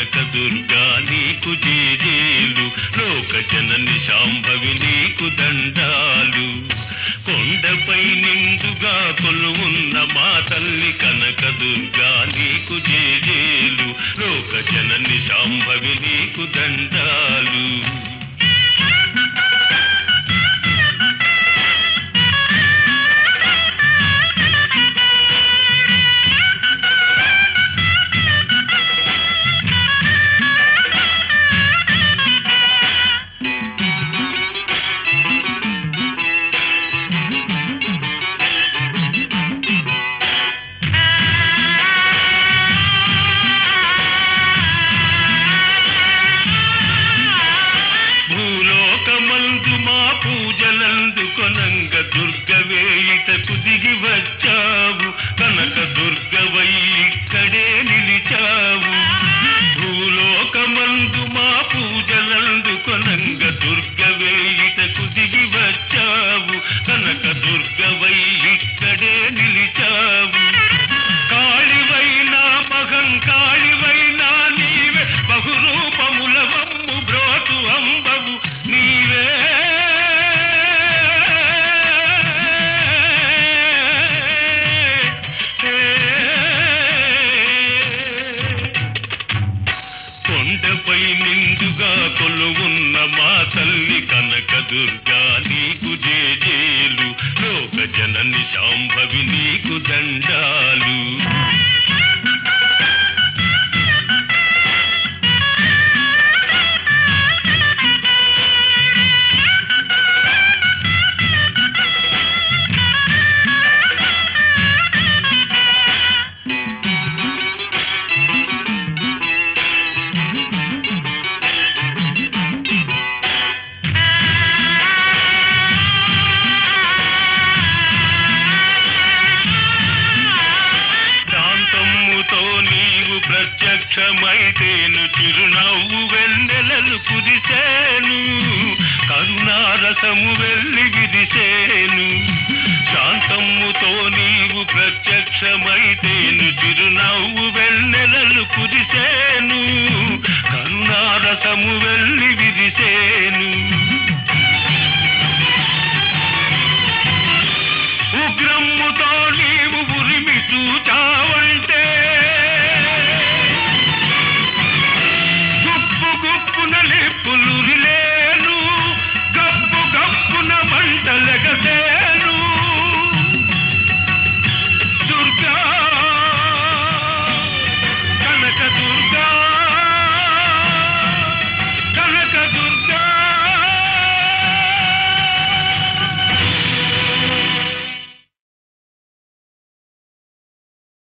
కనకదుర్గా నీకు జేజేలు, లోక జనని శాంభవి నీకు దండాలు. కొండపై నిండుగా కొలువున్న మా తల్లి కనకదుర్గా నీకు జేజేలు, లోక జనని శాంభవి నీకు దండాలు. పూజలందుకొనంగ దుర్గవేయిటకు దిగి వచ్చావు, కనక దుర్గవై ఇక్కడే నిలిచావు. భూలోకమందు మా పూజలందుకొనంగ దుర్గవేయిటకు దిగి వచ్చావు, కనక దుర్గవై ఇక్కడే నిలిచావు. కాళివైనా మహంకాళివైనా నీవే, బహురూపముల మమ్ము బ్రోతు అంబవు నీవే. కొండపై నిండుగా కొలువున్న మా తల్లి కనకదుర్గా నీకు జేజేలు, లోక జనని శాంభవి నీకు దండాలు. ప్రత్యక్షమైతేను చిరునవ్వు వెన్నెలలు కురిసేను, కరుణారసము వెళ్ళి విరిసేను. శాంతమ్ముతో నీవు ప్రత్యక్షమైతేను చిరునవ్వు వెన్నెలలు కురిసేను,